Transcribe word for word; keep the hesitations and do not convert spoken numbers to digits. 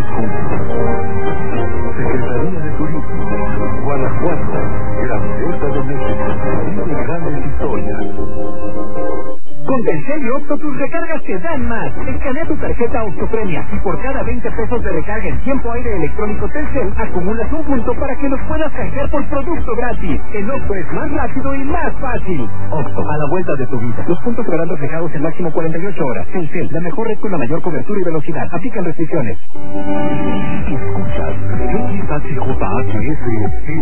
Secretaría de Turismo, Guanajuato, grandeza de México, vive grandes historias. Con Telcel y Octo tus recargas te dan más. Escanea tu tarjeta Octopremia y por cada veinte pesos de recarga en tiempo aire electrónico Telcel acumulas un punto para que los puedas canjear por producto gratis. En Octo es más rápido y más fácil. Octo, a la vuelta de tu vida. Los puntos serán reflejados en máximo cuarenta y ocho horas. Telcel, la mejor red con la mayor cobertura y velocidad. Aplican restricciones. Escuchas X H J H S